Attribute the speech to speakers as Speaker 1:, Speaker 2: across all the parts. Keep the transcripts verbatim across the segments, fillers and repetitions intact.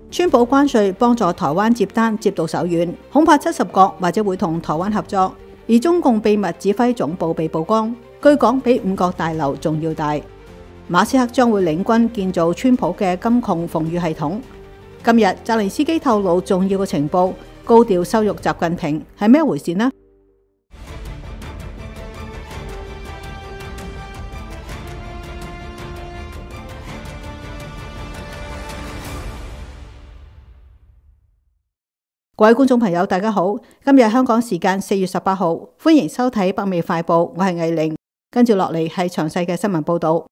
Speaker 1: 川普關稅幫助台灣接單接到手軟，恐怕七十國或者會同台灣合作。而中共秘密指揮總部被曝光，據講比五角大樓仲要大。馬斯克將會領軍建造川普嘅金窮防禦系統。今日澤連斯基透露重要嘅情報，高調羞辱習近平，係咩回事呢？各位觀眾朋友，大家好，今日香港時間四月十八號，歡迎收睇北美快報，我係藝玲，跟住落嚟係詳細嘅新聞報道。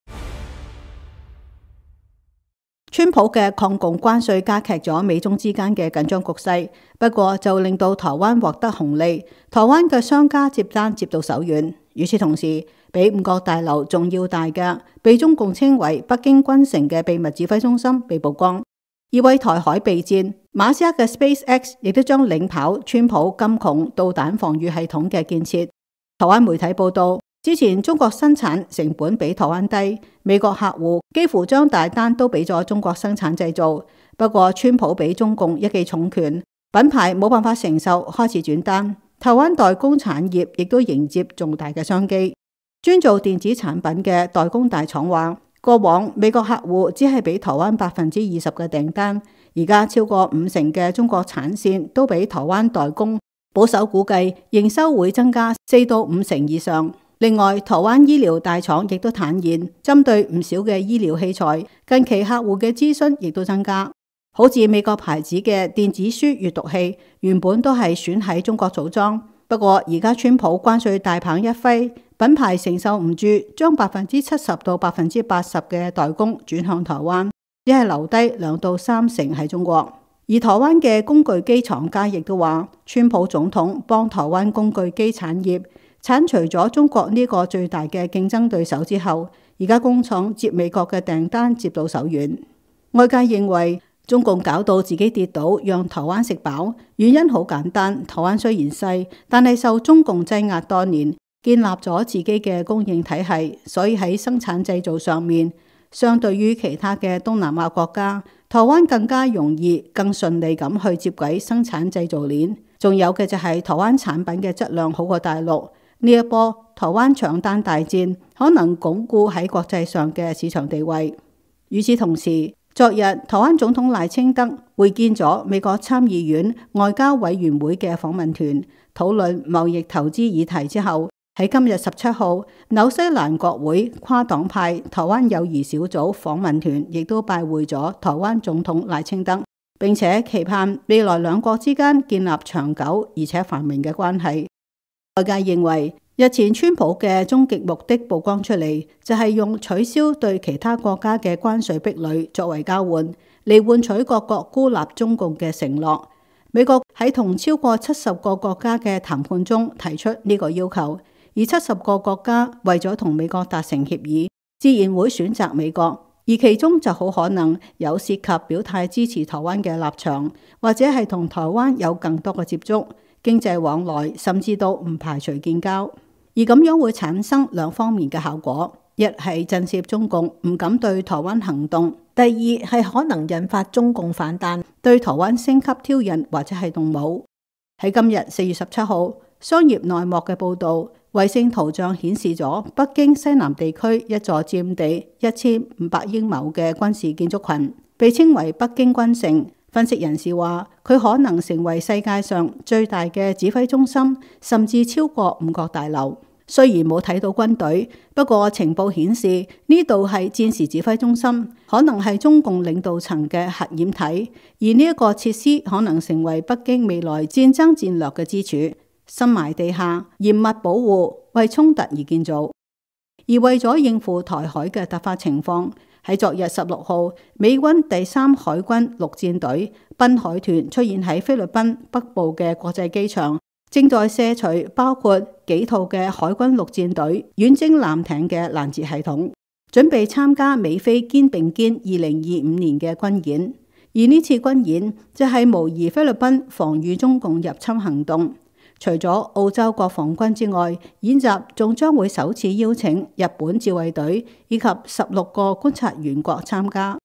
Speaker 1: 川普嘅抗共關稅加劇咗美中之間嘅緊張局勢，不過就令到台灣獲得紅利，台灣嘅商家接單接到手軟。與此同時，比五角大樓仲要大嘅，被中共稱為北京軍城嘅秘密指揮中心被曝光。而為台海備戰，馬斯克嘅 SpaceX 亦都將領跑川普金窮導彈防禦系統嘅建設。台灣媒體報道，之前中國生產成本比台灣低，美國客戶幾乎將大單都俾咗中國生產製造。不過川普俾中共一記重拳，品牌冇辦法承受，開始轉單。台灣代工產業亦都迎接重大嘅商機。專做電子產品嘅代工大廠話，過往美國客戶只係俾台灣百分之二十嘅訂單，而家超過五成嘅中國產線都俾台灣代工，保守估計營收會增加四到五成以上。另外，台灣醫療大廠亦都坦言，針對唔少嘅醫療器材，近期客戶嘅諮詢亦都增加。好似美國牌子嘅電子書閱讀器，原本都係選喺中國組裝，不過而家川普關稅大棒一揮，品牌承受唔住，將百分之七十到百分之八十嘅代工轉向台灣，只係留低兩到三成喺中國。而台灣嘅工具機廠家亦都話，川普總統幫台灣工具機產業剷除咗中國呢個最大嘅競爭對手之後，而家工廠接美國嘅訂單接到手軟。外界認為中共搞到自己跌倒，讓台灣食飽，原因好簡單，台灣雖然細，但係受中共擠壓多年，建立咗自己嘅供應體系，所以喺生產製造上面，相對於其他嘅東南亞國家，台灣更加容易、更順利咁去接軌生產製造鏈。仲有嘅就係台灣產品嘅質量好過大陸。呢一波台灣搶單大戰可能鞏固喺國際上嘅市場地位。與此同時，昨日台灣總統賴清德會見咗美國參議院外交委員會嘅訪問團，討論貿易投資議題之後，喺今日十七號，紐西蘭國會跨黨派台灣友誼小組訪問團亦都拜會咗台灣總統賴清德，並且期盼未來兩國之間建立長久而且繁榮嘅關係。外界認為，日前川普嘅終極目的曝光出嚟，就係用取消對其他國家嘅關稅壁壘作為交換，嚟換取各國孤立中共嘅承諾。美國喺同超過七十個國家嘅談判中提出呢個要求，而七十個國家為咗同美國達成協議，自然會選擇美國，而其中就好可能有涉及表態支持台灣嘅立場，或者係同台灣有更多嘅接觸。經濟往來，甚至都唔排除建交，而咁樣會產生兩方面嘅效果：一係震懾中共唔敢對台灣行動；第二係可能引發中共反彈，對台灣升級挑釁或者係動武。喺今日四月十七號，商業內幕嘅報導，衛星圖像顯示咗北京西南地區一座佔地一千五百英畝嘅軍事建築群，被稱為北京軍城。分析人士話，佢可能成為世界上最大嘅指揮中心，甚至超過五角大樓。雖然冇睇到軍隊，不過情報顯示呢度係戰時指揮中心，可能係中共領導層嘅核掩體，而呢一個設施可能成為北京未來戰爭戰略嘅支柱，深埋地下，嚴密保護，為衝突而建造。而為咗應付台海嘅突發情況，喺昨日十六號，美軍第三海軍陸戰隊濱海團出現喺菲律賓北部嘅國際機場，正在卸除包括幾套嘅海軍陸戰隊遠征艦艇嘅攔截系統，準備參加美菲肩並肩二零二五年嘅軍演。而呢次軍演就係模擬菲律賓防禦中共入侵行動。除咗澳洲國防軍之外，演習仲將會首次邀請日本自衛隊以及十六個觀察員國參加。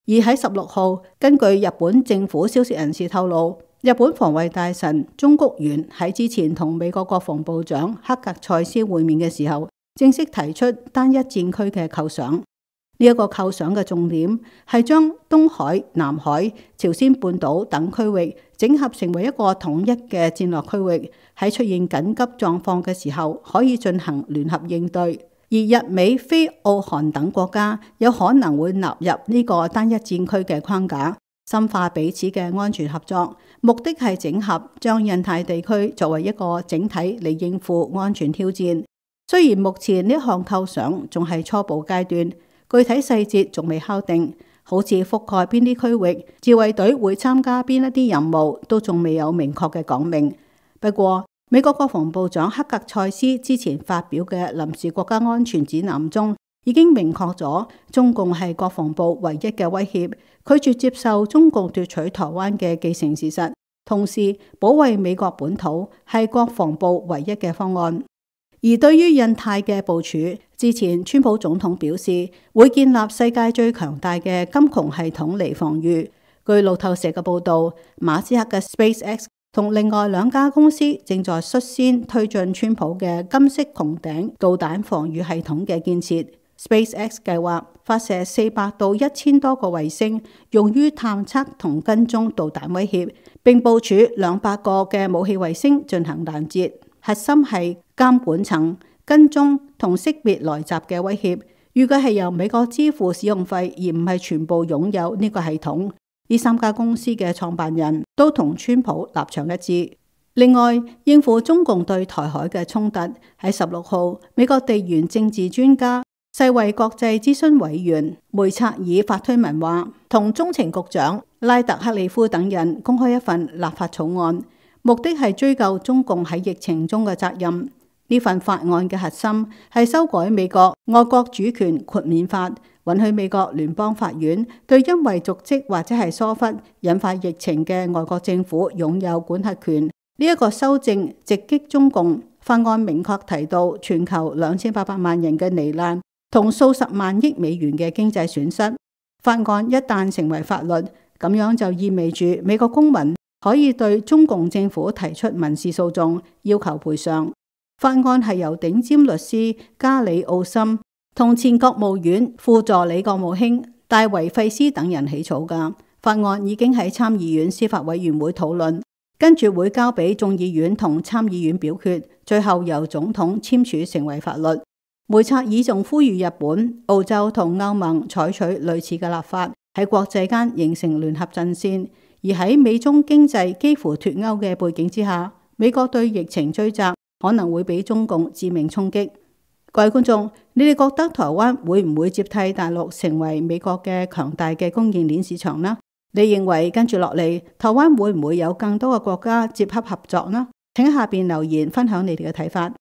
Speaker 1: 而喺十六號，根據日本政府消息人士透露，日本防衛大臣中谷元喺之前同美國國防部長克格塞斯會面嘅時候，正式提出單一戰區嘅構想。呢、這、一個構想嘅重點係將東海、南海、朝鮮半島等區域整合成為一個統一嘅戰略區域，喺出現緊急狀況嘅時候可以進行聯合應對。而日美非澳韓等國家有可能會納入呢個單一戰區嘅框架，深化彼此嘅安全合作，目的係整合，將印太地區作為一個整體嚟應付安全挑戰。雖然目前呢項構想仲係初步階段，具體細節仲未敲定，好似覆蓋邊啲區域、自衛隊會參加邊一啲任務，都仲未有明確嘅講明。不過，美國國防部長克格塞斯之前發表嘅臨時國家安全指南中，已經明確咗中共係國防部唯一嘅威脅，拒絕接受中共奪取台灣嘅既成事實，同時保衛美國本土係國防部唯一嘅方案。而對於印太嘅部署，之前川普總統表示會建立世界最強大嘅金融系統嚟防禦。據路透社嘅報導，馬斯克嘅 SpaceX 同另外兩家公司正在率先推進川普嘅金色穹頂導彈防禦系統嘅建設。SpaceX 計劃發射四百到一千多個衛星，用於探測同跟蹤導彈威脅，並部署兩百個嘅武器衛星進行攔截。核心係監管層跟蹤同識別來襲嘅威脅，預計係由美國支付使用費，而唔係全部擁有呢個系統。呢三家公司嘅創辦人都同川普立場一致。另外，應付中共對台海嘅衝突，喺十六號，美國地緣政治專家、世衛國際諮詢委員梅策爾發推文話，同中情局長拉特克里夫等人公開一份立法草案，目的係追究中共喺疫情中嘅責任。呢份法案嘅核心係修改美國外國主權豁免法，允許美國聯邦法院對因為瀆職或者係疏忽引發疫情嘅外國政府擁有管轄權。呢、這、一個修正直擊中共。法案明確提到全球兩千八百萬人嘅罹難同數十萬億美元嘅經濟損失。法案一旦成為法律，咁樣就意味住美國公民可以對中共政府提出民事訴訟，要求賠償。法案係由頂尖律師加里奧森同前國務院副助理國務卿戴維費斯等人起草㗎。法案已經喺參議院司法委員會討論，跟住會交俾眾議院同參議院表決，最後由總統簽署成為法律。梅策爾仲呼籲日本、澳洲同歐盟採取類似嘅立法，喺國際間形成聯合陣線。而喺美中經濟幾乎脫鈎嘅背景之下，美國對疫情追責可能會俾中共致命衝擊。各位觀眾，你哋覺得台灣會唔會接替大陸成為美國嘅強大嘅供應鏈市場呢？你認為跟住落嚟，台灣會唔會有更多嘅國家接洽合作呢？請喺下邊留言分享你哋嘅睇法。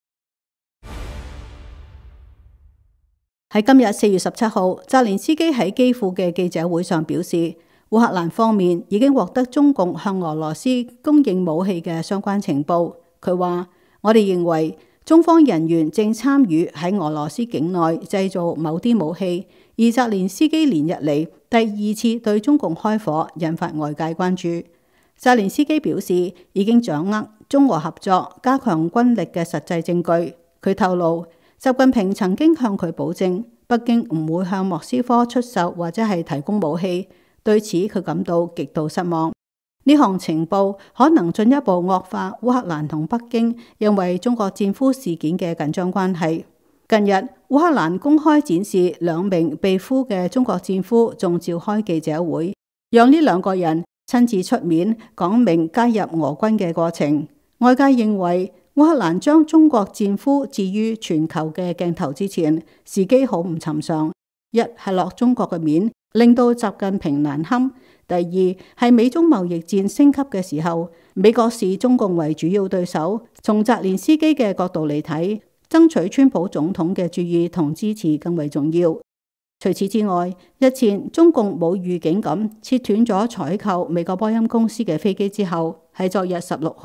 Speaker 1: 喺今日四月十七號，澤連斯基喺基輔嘅記者會上表示，烏克蘭方面已經獲得中共向俄羅斯供應武器嘅相關情報。佢話：我哋認為中方人員正參與喺俄羅斯境內製造某啲武器，而澤連斯基連日嚟第二次對中共開火，引發外界關注。澤連斯基表示已經掌握中俄合作加強軍力嘅實際證據。佢透露，習近平曾經向佢保證，北京唔會向莫斯科出售或者係提供武器。對此佢感到極度失望。呢項情報可能進一步惡化烏克蘭同北京因為中國戰俘事件嘅緊張關係。近日烏克蘭公開展示兩名被俘嘅中國戰俘，仲召開記者會，讓呢兩個人親自出面講明加入俄軍嘅過程。外界認為烏克蘭將中國戰俘置於全球嘅鏡頭之前，時機好唔尋常。一係落中國嘅面，令到習近平難堪。第二係美中貿易戰升級嘅時候，美國視中共為主要對手。從澤連斯基嘅角度嚟睇，爭取川普總統嘅注意同支持更為重要。除此之外，日前中共冇預警咁切斷咗採購美國波音公司嘅飛機之後，喺昨日十六號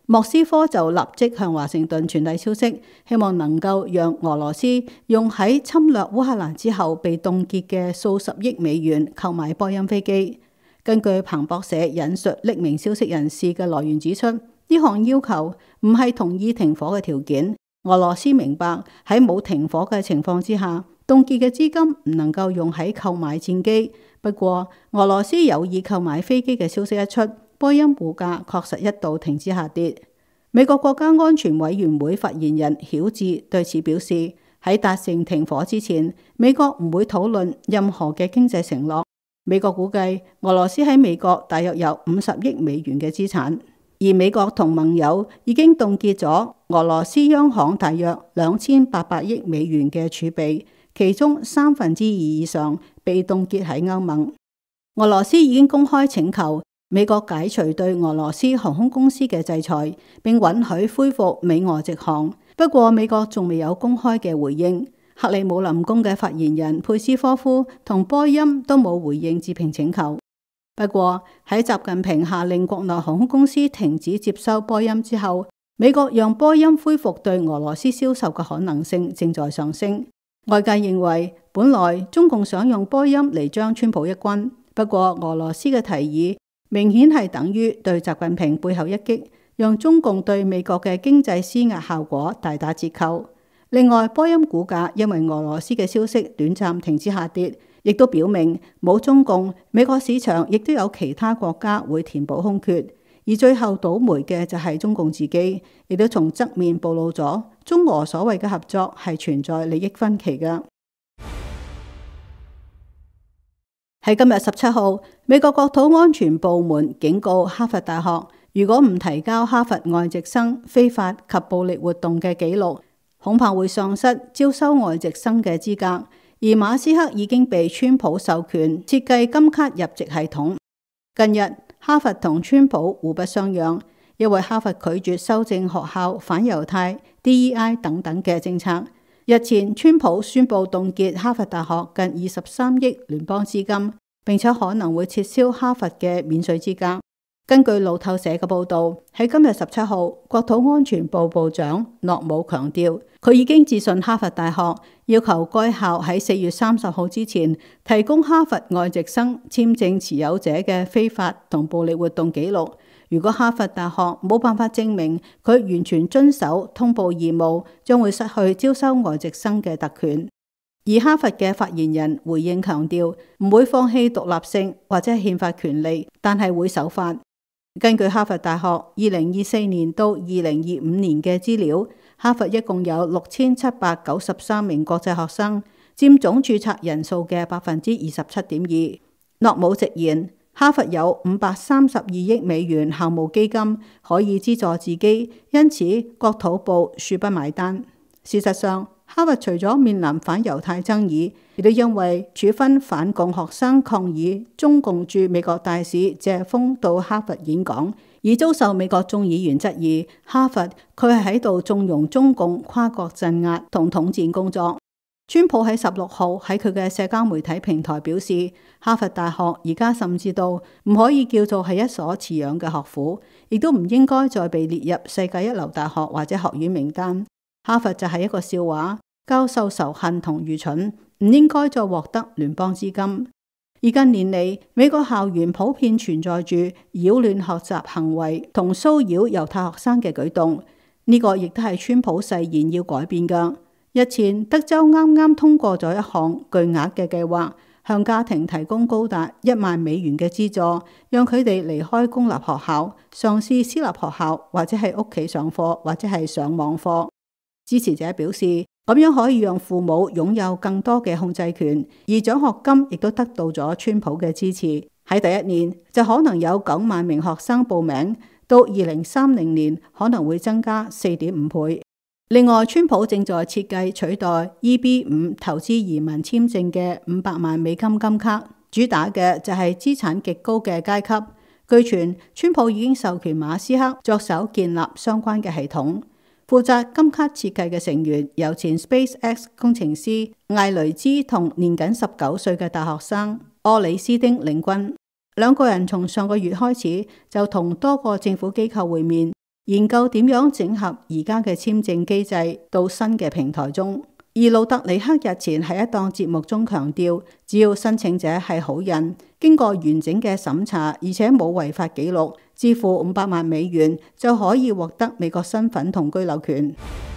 Speaker 1: 莫斯科就立即向華盛頓傳遞消息，希望能夠讓俄羅斯用喺侵略烏克蘭之後被凍結嘅數十億美元購買波音飛機。根據彭博社引述匿名消息人士嘅來源指出，呢項要求唔係同意停火嘅條件。俄羅斯明白喺冇停火嘅情況之下，凍結嘅資金唔能夠用喺購買戰機。不過，俄羅斯有意購買飛機嘅消息一出，波音股價確實一度停止下跌。美國國家安全委員會發言人曉智對此表示，喺達成停火之前，美國唔會討論任何嘅經濟承諾。美國估計俄羅斯喺美國大約有五十億美元嘅資產，而美國同盟友已經凍結咗俄羅斯央行大約兩千八百億美元嘅儲備，其中三分之二以上被凍結喺歐盟。俄羅斯已經公開請求美國解除對俄羅斯航空公司嘅制裁，並允許恢復美俄直航。不過美國仲未有公開嘅回應。克里姆林宮嘅發言人佩斯科夫同波音都冇回應置評請求。不過喺習近平下令國內航空公司停止接收波音之後，美國讓波音恢復對俄羅斯銷售嘅可能性正在上升。外界認為本來中共想用波音嚟將川普一軍，不過俄羅斯嘅提議明顯係等於對習近平背後一擊，讓中共對美國嘅經濟施壓效果大打折扣。另外，波音股價因為俄羅斯嘅消息短暫停止下跌，亦都表明冇中共，美國市場亦都有其他國家會填補空缺。而最後倒霉嘅就係中共自己，亦都從側面暴露咗中俄所謂嘅合作係存在利益分歧嘅。喺今日十七號，美國國土安全部門警告哈佛大學，如果唔提交哈佛外籍生非法及暴力活動嘅記錄，恐怕會喪失招收外籍生嘅資格。而馬斯克已經被川普授權設計金卡入籍系統。近日，哈佛同川普互不相讓，因為哈佛拒絕修正學校反猶太、D E I 等等嘅政策。日前，川普宣布凍結哈佛大學近二十三億聯邦資金，並且可能會撤銷哈佛嘅免稅資格。根據路透社嘅報導，喺今日十七號，國土安全部部長諾姆強調，佢已經致信哈佛大學，要求該校喺四月三十號之前提供哈佛外籍生簽證持有者嘅非法同暴力活動記錄。如果哈佛大學冇辦法證明佢完全遵守通報義務，將會失去招收外籍生嘅特權。而哈佛嘅發言人回應強調，唔會放棄獨立性或者憲法權利，但係會守法。根據哈佛大學二零二四年到二零二五年嘅資料，哈佛一共有六千七百九十三名國際學生，佔總註冊人數嘅百分之二十七點二。諾姆直言，哈佛有五百三十二億美元校務基金可以資助自己，因此國土部恕不買單。事實上，哈佛除咗面臨反猶太爭議，亦都因為處分反共學生抗議中共駐美國大使謝鋒到哈佛演講，而遭受美國眾議員質疑哈佛佢係喺度縱容中共跨國鎮壓同統戰工作。川普喺十六號喺佢嘅社交媒體平台表示，哈佛大學而家甚至到唔可以叫做係一所似樣嘅學府，亦都唔應該再被列入世界一流大學或者學院名單。哈佛就係一個笑話，教授仇恨同愚蠢，唔應該再獲得聯邦資金。而近年嚟，美國校園普遍存在住擾亂學習行為同騷擾猶太學生嘅舉動，呢、這個亦都係川普誓言要改變㗎。日前，德州啱啱通過咗一項巨額嘅計劃，向家庭提供高達一萬美元嘅資助，讓佢哋離開公立學校，嘗試私立學校，或者係屋企上課，或者係上網課。支持者表示，咁樣可以讓父母擁有更多嘅控制權，而獎學金亦都得到咗川普嘅支持。喺第一年就可能有九萬名學生報名，到二零三零年可能會增加四點五倍。另外，川普正在設計取代 E B 五投資移民簽證嘅五百萬美金金卡，主打嘅就係資產極高嘅階級。據傳，川普已經授權馬斯克着手建立相關嘅系統。負責金卡設計嘅成員由前 SpaceX 工程師艾雷茲同年僅十九歲嘅大學生柯里斯丁領軍。兩個人從上個月開始就同多個政府機構會面， 研究點樣整合而家嘅簽證機制到新嘅平台中。而盧特尼克日前喺一檔節目中強調，只要申請者係好人，經過完整嘅審查，而且冇違法記錄，支付五百萬美元就可以獲得美國身份同居留權。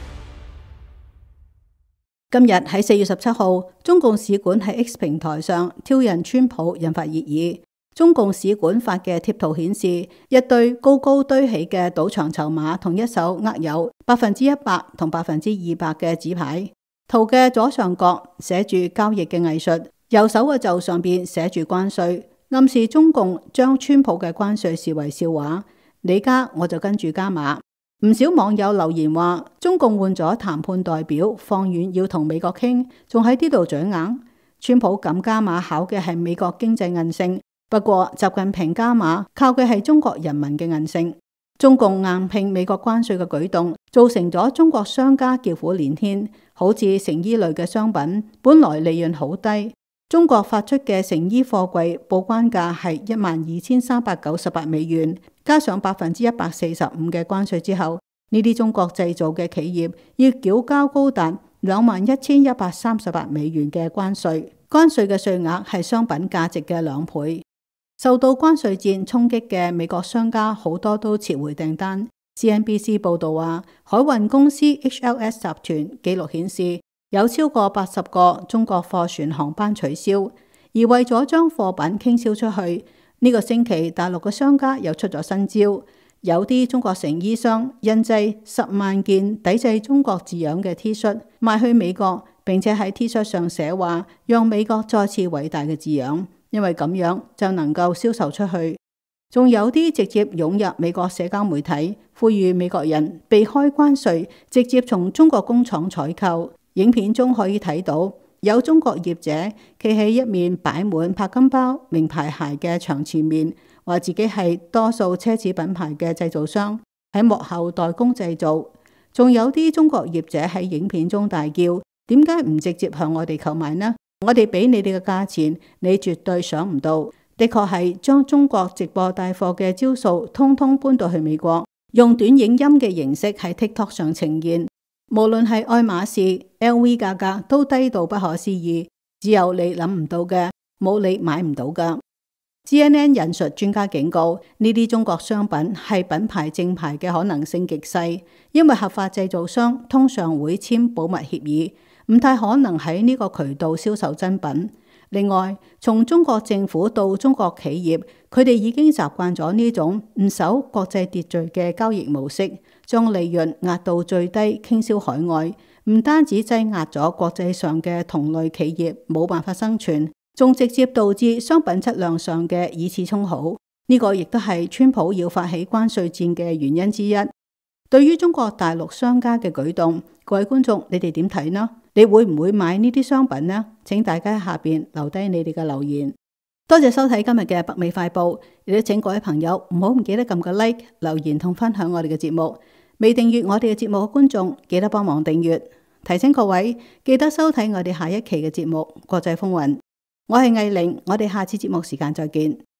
Speaker 1: 今日喺四月十七號，中共使館喺 X 平台上挑釁川普，引發熱議。中共使館發嘅貼圖顯示，一堆高高堆起嘅賭場籌碼同一手握有百分之一百同百分之二百嘅紙牌。圖嘅左上角寫住交易嘅藝術，右手嘅袖上邊寫住關稅，暗示中共將川普嘅關稅視為笑話。你加我就跟住加碼。唔少網友留言話，中共換咗談判代表，放軟要同美國傾，仲喺呢度嘴硬。川普咁加碼考嘅係美國經濟韌性，不過習近平加碼靠嘅係中國人民嘅韌性。中共硬拼美國關稅嘅舉動，造成咗中國商家叫苦連天。好似成衣類嘅商品，本來利潤好低，中國發出嘅成衣貨櫃報關價係一萬二千三百九十八美元，加上百分之一百四十五嘅關稅之後，呢啲中國製造嘅企業要繳交高達兩萬一千一百三十八美元嘅關稅，關稅嘅稅額係商品價值嘅兩倍。受到關稅戰衝擊嘅美國商家好多都撤回訂單。C N B C 報道話，海運公司 H L S 集團記錄顯示，有超過八十個中國貨船航班取消，而為咗將貨品傾銷出去，呢、這個星期大陸嘅商家又出咗新招，有啲中國成衣商印製十萬件抵制中國字樣嘅 T 恤賣去美國，並且喺 T 恤上寫話，讓美國再次偉大嘅字樣，因為咁樣就能夠銷售出去。仲有啲直接湧入美國社交媒體，呼籲美國人避開關稅，直接從中國工廠採購。影片中可以睇到有中國業者企喺一面擺滿柏金包、名牌鞋嘅牆前面，話自己係多數奢侈品牌嘅製造商，喺幕後代工製造。仲有啲中國業者喺影片中大叫：點解唔直接向我哋購買呢？我哋俾你哋嘅價錢，你絕對想唔到。的確係將中國直播帶貨嘅招數通通搬到去美國，用短影音嘅形式喺 TikTok 上呈現。無論係愛馬仕、L V 價格都低到不可思議，只有你諗唔到嘅，冇你買唔到噶。C N N 引述專家警告，呢啲中國商品係品牌正牌嘅可能性極細，因為合法製造商通常會簽保密協議，唔太可能喺呢個渠道銷售真品。另外，從中國政府到中國企業，佢哋已經習慣咗呢種唔守國際秩序嘅交易模式，將利潤壓到最低，傾銷海外。唔單止擠壓咗國際上嘅同類企業冇辦法生存，仲直接導致商品質量上嘅二次衝好。呢個亦都係川普要發起關稅戰嘅原因之一。對於中國大陸商家嘅舉動，各位觀眾，你哋點睇呢？你會唔會買呢啲商品呢？請大家喺下邊留低你哋嘅留言。多謝收睇今日嘅北美快報，亦都請各位朋友唔好唔記得撳個 like、留言同分享我哋嘅節目。未訂閱我哋嘅節目嘅觀眾，記得幫忙訂閱。提醒各位記得收睇我哋下一期嘅節目《國際風雲》。我係藝玲，我哋下次節目時間再見。